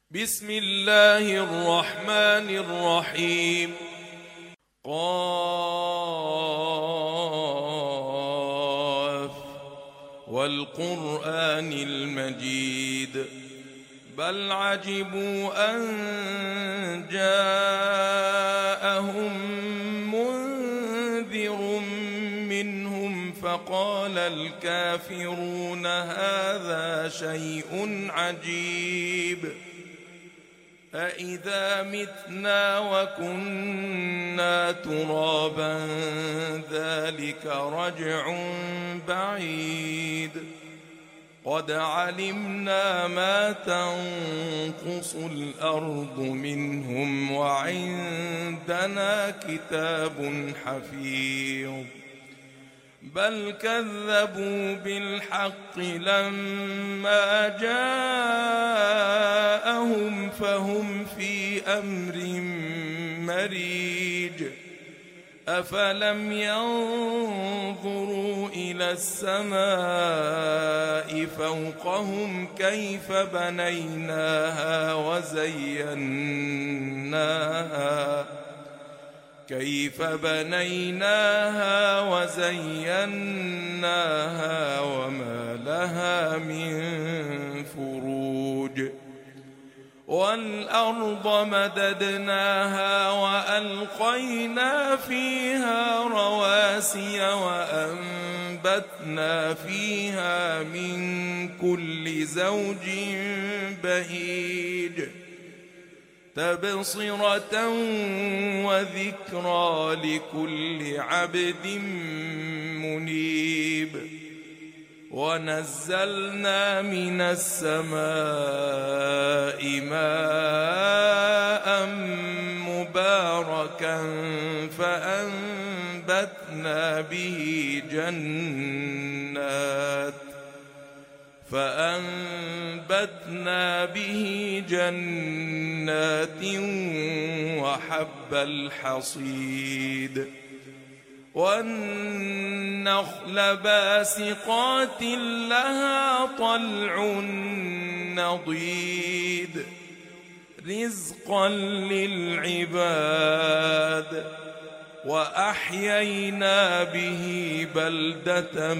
بسم الله الرحمن الرحيم. قاف والقرآن المجيد بل عجبوا أن جاءهم منذر منهم فقال الكافرون هذا شيء عجيب أإذا متنا وكنا ترابا ذلك رجع بعيد قد علمنا ما تنقص الأرض منهم وعندنا كتاب حفيظ بل كذبوا بالحق لما جاءهم فهم في أمر مريج أفلم ينظروا إلى السماء فوقهم كيف بنيناها وزيناها وما لها من فروج والأرض مددناها وألقينا فيها رواسي وأنبتنا فيها من كل زوج بهيج تبصرة وذكرى لكل عبد منيب ونزلنا من السماء ماء مباركا فأنبتنا به جنات وحب الحصيد والنخل باسقات لها طلع نضيد رزقا للعباد وأحيينا به بلدة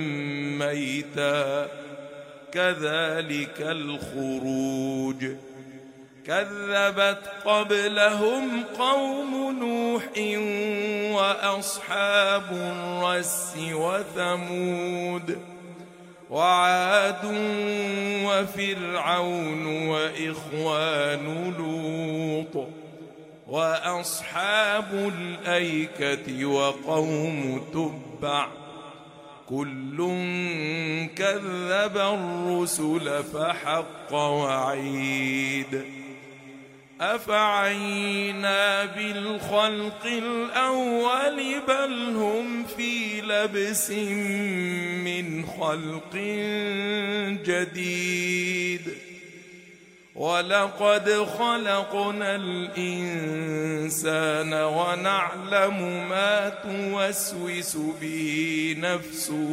ميتا كذلك الخروج كذبت قبلهم قوم نوح وأصحاب الرس وثمود وعاد وفرعون وإخوان لوط وأصحاب الأيكة وقوم تبع كل كذب الرسل فحق وعيد أفعينا بالخلق الأول بل هم في لبس من خلق جديد ولقد خلقنا الإنسان ونعلم ما توسوس به نفسه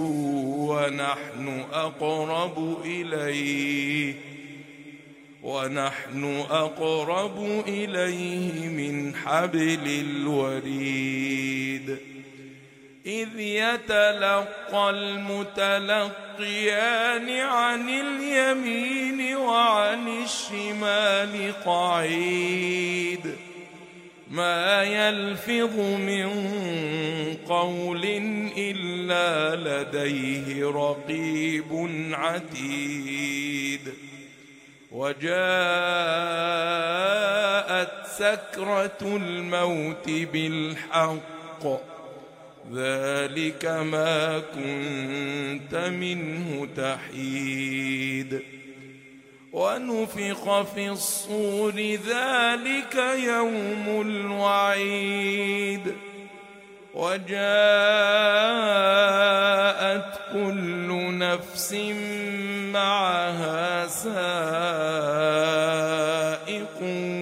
ونحن أقرب إليه من حبل الوريد إذ يتلقى المتلقيان عن اليمين وعن الشمال قعيد ما يلفظ من قول إلا لديه رقيب عتيد وجاءت سكرة الموت بالحق ذلك ما كنت منه تحيد ونفخ في الصور ذلك يوم الوعيد وجاءت كل نفس معها سائق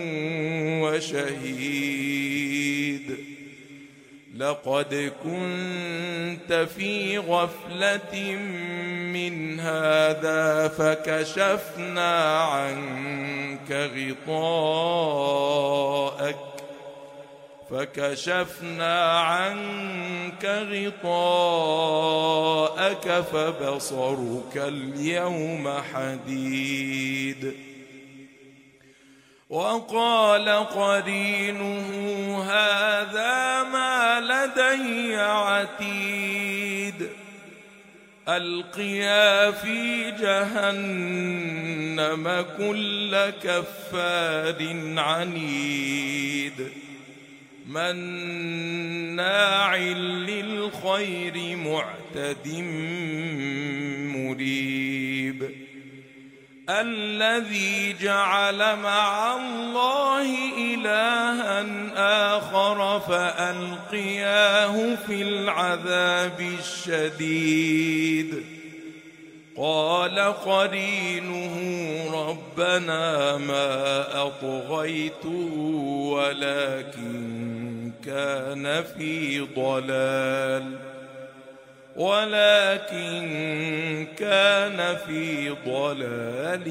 وشهيد لقد كنت في غفلة من هذا فكشفنا عنك غطاءك فبصرك اليوم حديد. وقال قرينه هذا ما لدي عتيد. ألقيا في جهنم كل كفار عنيد مناع للخير معتد مريب. الذي جعل مع الله إلها آخر فألقياه في العذاب الشديد. قال قرينه ربنا ما أطغيته ولكن كان في ضلال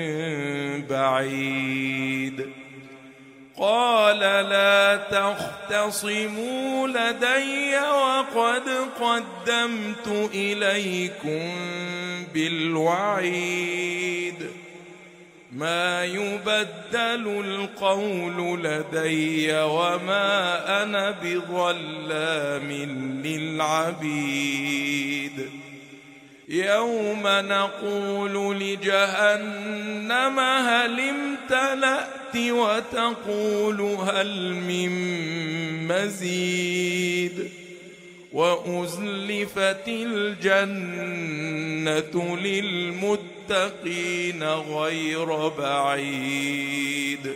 بعيد. قال لا تختصموا لدي وقد قدمت إليكم بالوعيد. ما يبدل القول لدي وما أنا بظلام للعبيد. يوم نقول لجهنم هل امتلأت وتقول هل من مزيد. وأزلفت الجنة للمتقين غير بعيد.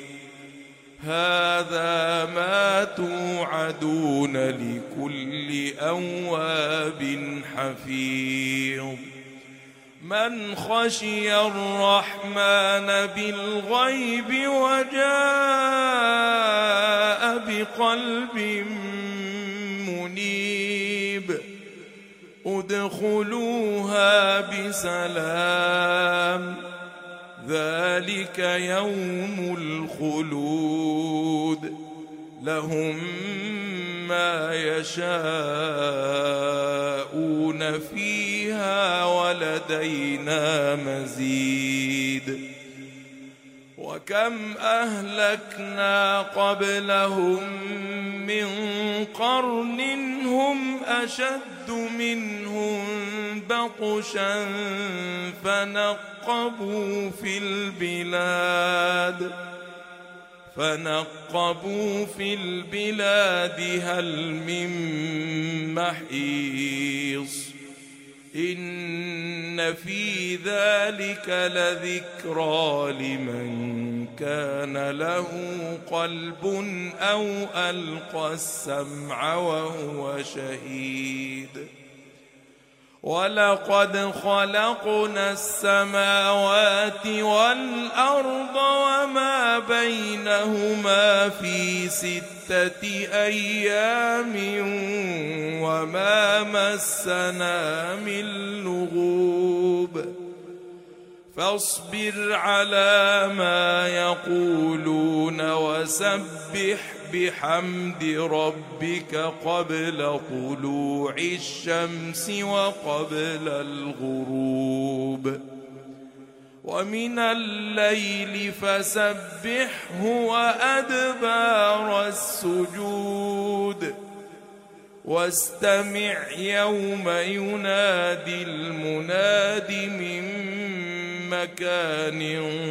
هذا ما توعدون لكل أواب حفيظ. من خشي الرحمن بالغيب وجاء بقلب منيب ادخلوها بسلام ذلك يوم الخلود. لهم ما يشاءون فيها ولدينا مزيد. وكم أهلكنا قبلهم من قرن هم أشد منهم بطشا فنقبوا في البلاد هل من محيص. إن في ذلك لذكرى لمن كان له قلب أو ألقى السمع وهو شهيد. ولقد خلقنا السماوات والأرض وما بينهما في 6 أيام وما مسنا من لغوب. فاصبر على ما يقولون وسبح بحمد ربك قبل طلوع الشمس وقبل الغروب. ومن الليل فسبحه وأدبار السجود. واستمع يوم ينادي المناد من مكان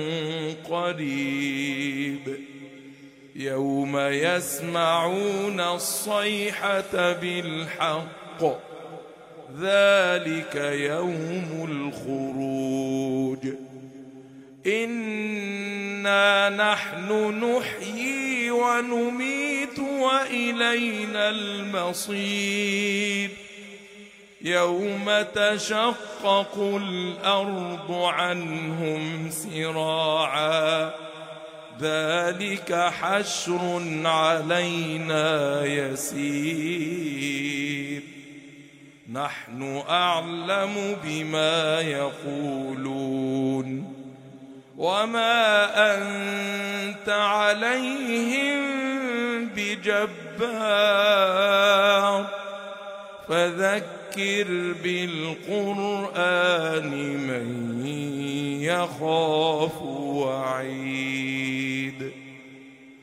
قريب. يوم يسمعون الصيحة بالحق ذلك يوم الخروج. إنا نحن نحيي ونميت وإلينا المصير. يوم تشقق الأرض عنهم سراعا ذلك حشر علينا يسير. نحن أعلم بما يقولون وما أنت عليهم بجبار فذكر بالقرآن من يخاف وعيد.